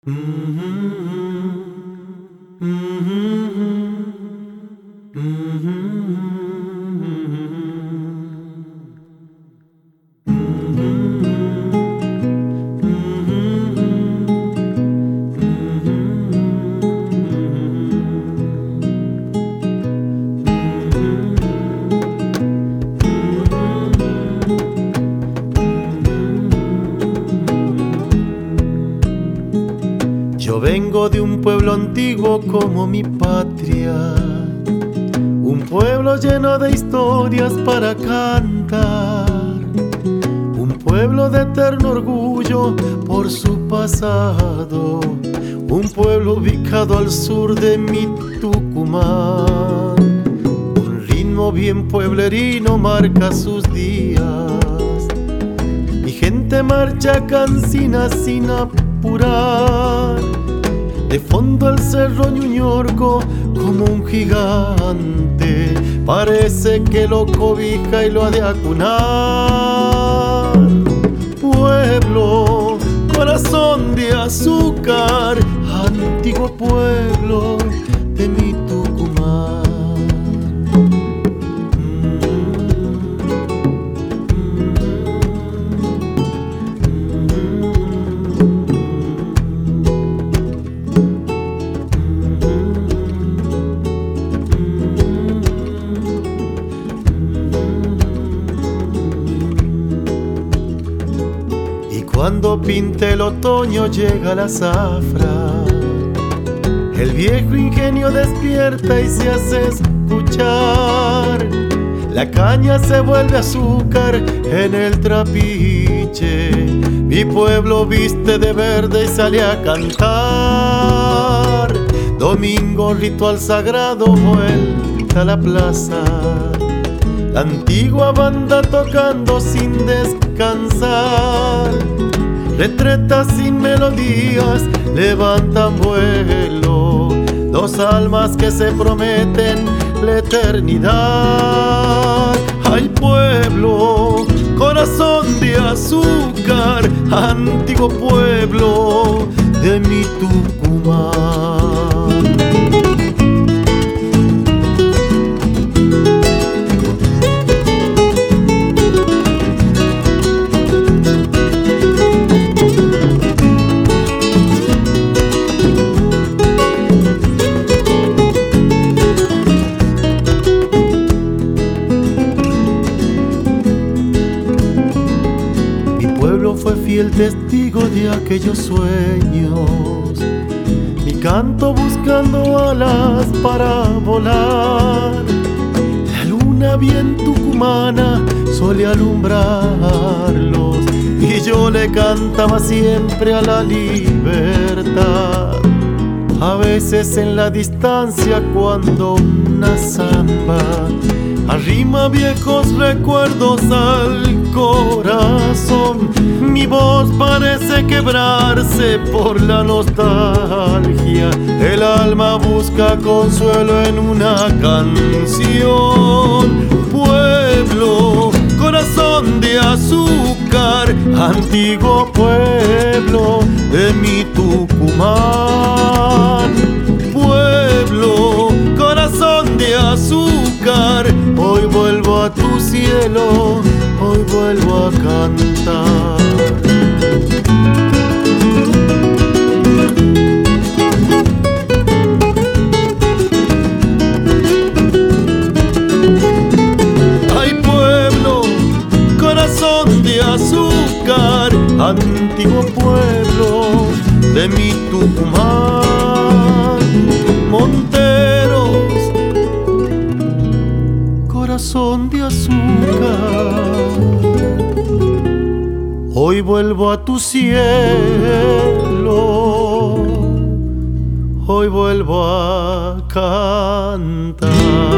Yo vengo de un pueblo antiguo como mi patria, un pueblo lleno de historias para cantar, un pueblo de eterno orgullo por su pasado, un pueblo ubicado al sur de mi Tucumán. Un ritmo bien pueblerino marca sus días, mi gente marcha cansina sin apurar. De fondo el cerro Ñuñorco como un gigante, parece que lo cobija y lo ha de acunar. Pueblo, corazón de azúcar, antiguo pueblo de mi Tucumán. Cuando pinta el otoño llega la zafra, el viejo ingenio despierta y se hace escuchar. La caña se vuelve azúcar en el trapiche, mi pueblo viste de verde y sale a cantar. Domingo, ritual sagrado, vuelta a la plaza, la antigua banda tocando sin descansar. Retretas sin melodías levantan vuelo, dos almas que se prometen la eternidad. Ay pueblo, corazón de azúcar, antiguo pueblo de mi Tucumán. Fue fiel testigo de aquellos sueños, mi canto buscando alas para volar. La luna bien tucumana solía alumbrarlos y yo le cantaba siempre a la libertad. A veces en la distancia cuando una samba arrima viejos recuerdos al corazón, mi voz parece quebrarse por la nostalgia. El alma busca consuelo en una canción. Pueblo, corazón de azúcar, antiguo pueblo de mi Tucumán. Pueblo, corazón de azúcar, hoy vuelvo a tu cielo, hoy vuelvo a cantar. Ay pueblo, corazón de azúcar, antiguo pueblo de mi Tucumán. Monteros, corazón de azúcar, hoy vuelvo a tu cielo, hoy vuelvo a cantar.